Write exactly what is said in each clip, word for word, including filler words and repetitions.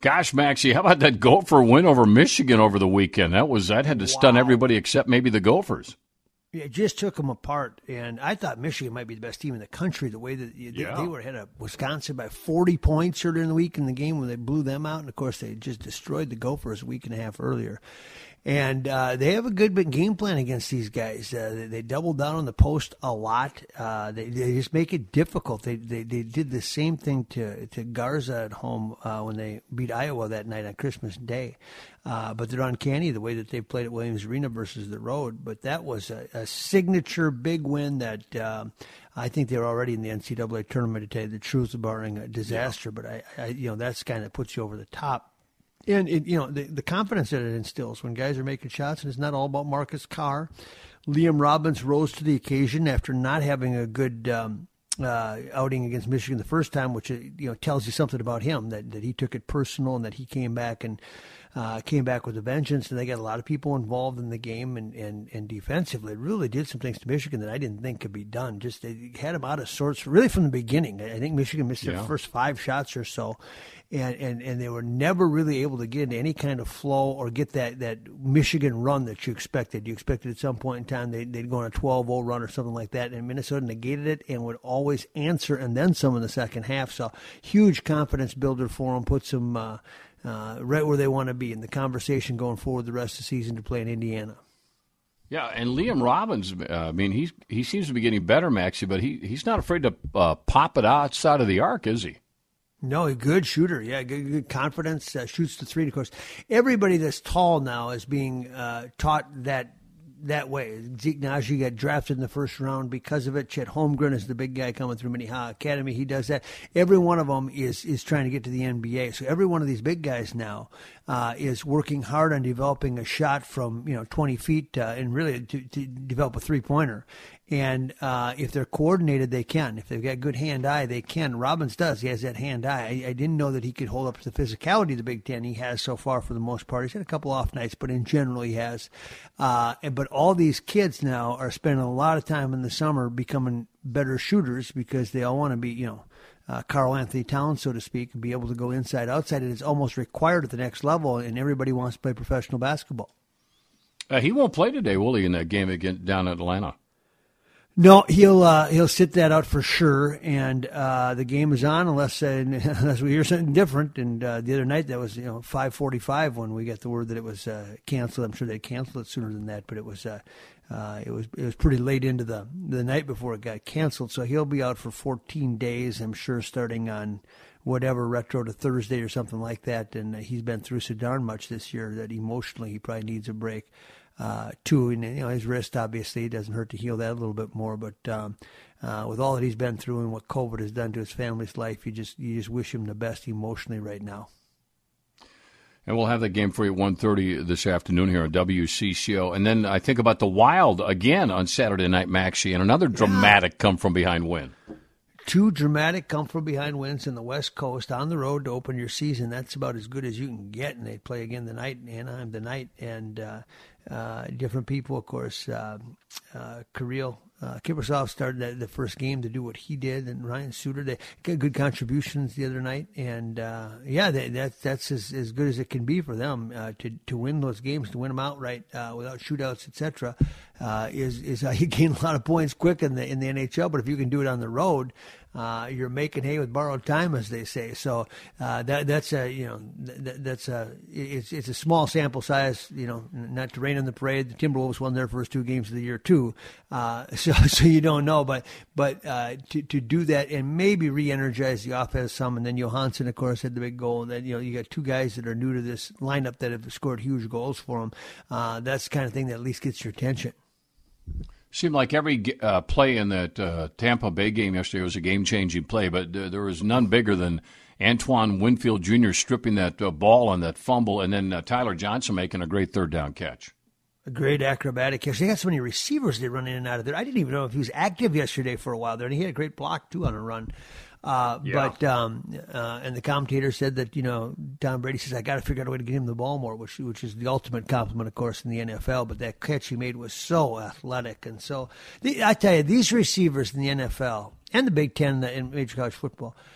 Gosh, Maxie, how about that Gopher win over Michigan over the weekend? That was that had to wow. stun everybody except maybe the Gophers. Yeah, it just took them apart, and I thought Michigan might be the best team in the country. The way that they, yeah. they were ahead of Wisconsin by forty points earlier in the week in the game when they blew them out, and of course they just destroyed the Gophers a week and a half earlier. And uh, they have a good game plan against these guys. Uh, they, they double down on the post a lot. Uh, they, they just make it difficult. They, they they did the same thing to to Garza at home uh, when they beat Iowa that night on Christmas Day. Uh, but they're uncanny the way that they played at Williams Arena versus the road. But that was a, a signature big win that uh, I think they were already in the N C double A tournament, to tell you the truth, barring a disaster. Yeah. But I, I, you know, that's kind of puts you over the top. And, it, you know, the, the confidence that it instills when guys are making shots, and it's not all about Marcus Carr. Liam Robbins rose to the occasion after not having a good um, uh, outing against Michigan the first time, which, you know, tells you something about him, that, that he took it personal and that he came back and uh, came back with a vengeance. And they got a lot of people involved in the game and, and, and defensively. It really did some things to Michigan that I didn't think could be done. Just they had them out of sorts really from the beginning. I think Michigan missed yeah. their first five shots or so. And, and and they were never really able to get into any kind of flow or get that, that Michigan run that you expected. You expected at some point in time they'd, they'd go on a twelve oh run or something like that, and Minnesota negated it and would always answer and then some in the second half. So huge confidence builder for them, puts them uh, uh, right where they want to be in the conversation going forward the rest of the season to play in Indiana. Yeah, and Liam Robbins, uh, I mean, he's, he seems to be getting better, Maxie, but he, he's not afraid to uh, pop it outside of the arc, is he? No, a good shooter. Yeah, good, good confidence. Uh, shoots the three. Of course, everybody that's tall now is being uh, taught that that way. Zeke Naji got drafted in the first round because of it. Chet Holmgren is the big guy coming through Minnehaha Academy. He does that. Every one of them is is trying to get to the N B A. So every one of these big guys now uh, is working hard on developing a shot from you know twenty feet uh, and really to, to develop a three pointer. And uh, if they're coordinated, they can. If they've got good hand-eye, they can. Robbins does. He has that hand-eye. I, I didn't know that he could hold up to the physicality of the Big Ten. He has so far for the most part. He's had a couple off nights, but in general he has. Uh, but all these kids now are spending a lot of time in the summer becoming better shooters because they all want to be, you know, uh, Karl Anthony Towns, so to speak, and be able to go inside, outside. And it's almost required at the next level, and everybody wants to play professional basketball. Uh, he won't play today, will he, in that game again down in Atlanta? No, he'll uh, he'll sit that out for sure, and uh, the game is on unless uh, unless we hear something different. And uh, the other night that was you know five forty-five when we got the word that it was uh, canceled. I'm sure they canceled it sooner than that, but it was uh, uh, it was it was pretty late into the the night before it got canceled. So he'll be out for fourteen days, I'm sure, starting on whatever retro to Thursday or something like that. And he's been through so darn much this year that emotionally he probably needs a break. Uh, too, and you know his wrist obviously it doesn't hurt to heal that a little bit more. But um, uh, with all that he's been through and what COVID has done to his family's life, you just you just wish him the best emotionally right now. And we'll have that game for you at one thirty this afternoon here on W C C O. And then I think about the Wild again on Saturday night, Maxie, and another dramatic yeah. come from behind win. Two dramatic come-from-behind wins in the West Coast on the road to open your season. That's about as good as you can get. And they play again tonight in Anaheim tonight. And uh, uh, different people, of course. Uh, uh, Kirill uh, Kiprusoff started the, the first game to do what he did. And Ryan Suter, they got good contributions the other night. And, uh, yeah, they, that, that's as, as good as it can be for them uh, to, to win those games, to win them outright uh, without shootouts, et cetera, uh, is, is how you gain a lot of points quick in the, in the N H L. But if you can do it on the road, Uh, you're making hay with borrowed time, as they say. So uh, that that's a you know that, that's a it's it's a small sample size. You know, not to rain on the parade. The Timberwolves won their first two games of the year too. Uh, so so you don't know, but but uh, to to do that and maybe re-energize the offense some, and then Johansson, of course, had the big goal. And then you know you got two guys that are new to this lineup that have scored huge goals for them. Uh, that's the kind of thing that at least gets your attention. Seemed like every uh, play in that uh, Tampa Bay game yesterday was a game-changing play, but uh, there was none bigger than Antoine Winfield Junior stripping that uh, ball on that fumble, and then uh, Tyler Johnson making a great third-down catch. A great acrobatic catch. They got so many receivers they run in and out of there. I didn't even know if he was active yesterday for a while there, and he had a great block, too, on a run. Uh, yeah. But um, uh, and the commentator said that, you know, Tom Brady says, I got to figure out a way to get him the ball more, which which is the ultimate compliment, of course, in the N F L. But that catch he made was so athletic. And so the, I tell you, these receivers in the N F L and the Big Ten and Major College Football,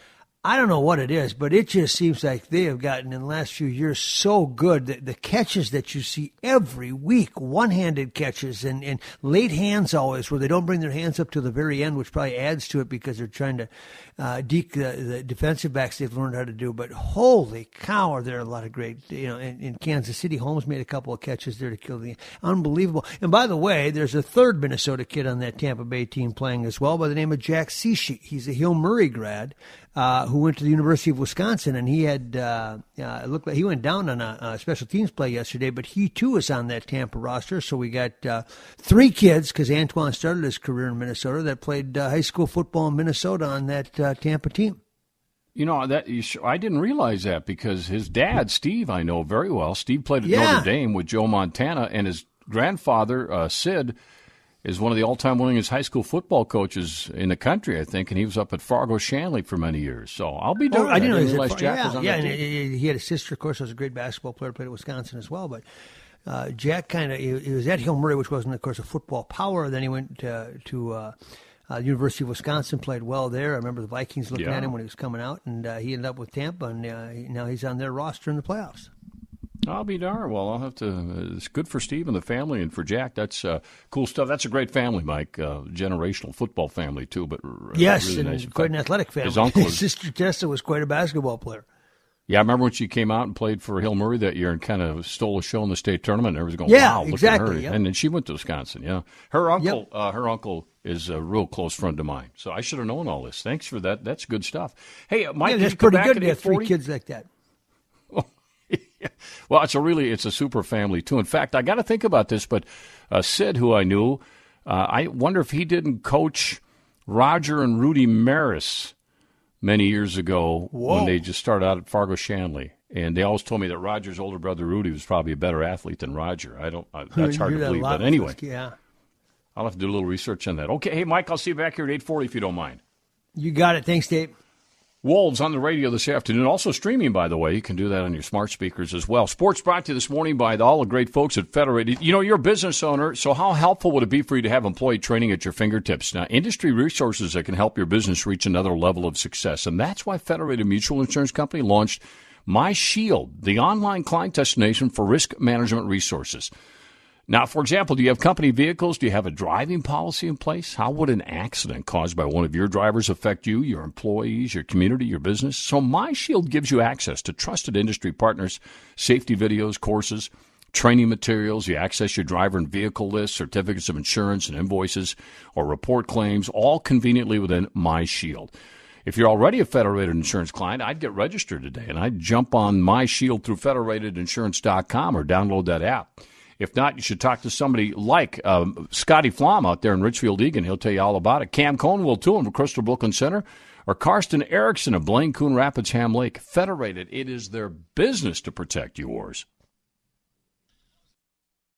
I don't know what it is, but it just seems like they have gotten in the last few years so good that the catches that you see every week, one-handed catches and, and late hands always, where they don't bring their hands up to the very end, which probably adds to it because they're trying to uh, deke the, the defensive backs they've learned how to do. But holy cow, are there a lot of great, you know, in, in Kansas City, Holmes made a couple of catches there to kill the unbelievable. And by the way, there's a third Minnesota kid on that Tampa Bay team playing as well by the name of Jack Cichy. He's a Hill Murray grad. Uh, who went to the University of Wisconsin, and he had uh, uh, it looked like he went down on a, a special teams play yesterday, but he too is on that Tampa roster. So we got uh, three kids, because Antoine started his career in Minnesota, that played uh, high school football in Minnesota on that uh, Tampa team. You know, that you sh- I didn't realize that, because his dad, Steve, I know very well. Steve played at yeah. Notre Dame with Joe Montana, and his grandfather, uh, Sid, is one of the all-time winningest high school football coaches in the country, I think, and he was up at Fargo Shanley for many years. So I'll be doing. Oh, I didn't, I didn't realize Far- Jack yeah, was on yeah, that and team. he had a sister, of course, who was a great basketball player, played at Wisconsin as well. But uh, Jack kind of he, he was at Hill Murray, which wasn't, of course, a football power. Then he went uh, to uh, uh, University of Wisconsin, played well there. I remember the Vikings looking yeah. at him when he was coming out, and uh, he ended up with Tampa, and uh, he, now he's on their roster in the playoffs. I'll be darned. Well, I'll have to. Uh, it's good for Steve and the family, and for Jack. That's uh, cool stuff. That's a great family, Mike. Uh, generational football family too, but uh, yes, really and nice. quite an athletic family. His uncle, his sister Tessa, was quite a basketball player. Yeah, I remember when she came out and played for Hill Murray that year and kind of stole a show in the state tournament. And everyone's going, yeah, "Wow, look exactly, at her!" Yep. And then she went to Wisconsin. Yeah, her uncle, Yep. uh, her uncle is a real close friend of mine. So I should have known all this. Thanks for that. That's good stuff. Hey, Mike, Yeah, can that's you come pretty back good at to have three eight forty? kids like that. Well, it's a really, it's a super family, too. In fact, I got to think about this, but uh, Sid, who I knew, uh, I wonder if he didn't coach Roger and Rudy Maris many years ago Whoa. when they just started out at Fargo Shanley. And they always told me that Roger's older brother, Rudy, was probably a better athlete than Roger. I don't, uh, that's hard to believe, but anyway. Yeah. I'll have to do a little research on that. Okay, hey, Mike, I'll see you back here at eight forty if you don't mind. You got it. Thanks, Dave. Wolves on the radio this afternoon. Also streaming, by the way. You can do that on your smart speakers as well. Sports brought to you this morning by all the great folks at Federated. You know, you're a business owner, so how helpful would it be for you to have employee training at your fingertips? Now, industry resources that can help your business reach another level of success. And that's why Federated Mutual Insurance Company launched MyShield, the online client destination for risk management resources. Now, for example, do you have company vehicles? Do you have a driving policy in place? How would an accident caused by one of your drivers affect you, your employees, your community, your business? So MyShield gives you access to trusted industry partners, safety videos, courses, training materials. You access your driver and vehicle lists, certificates of insurance and invoices, or report claims, all conveniently within MyShield. If you're already a Federated Insurance client, I'd get registered today, and I'd jump on MyShield through Federated Insurance dot com or download that app. If not, you should talk to somebody like um, Scotty Flom out there in Richfield, Egan. He'll tell you all about it. Cam Cohn will, too, from Crystal Brooklyn Center. Or Karsten Erickson of Blaine Coon Rapids, Ham Lake. Federated, it is their business to protect yours.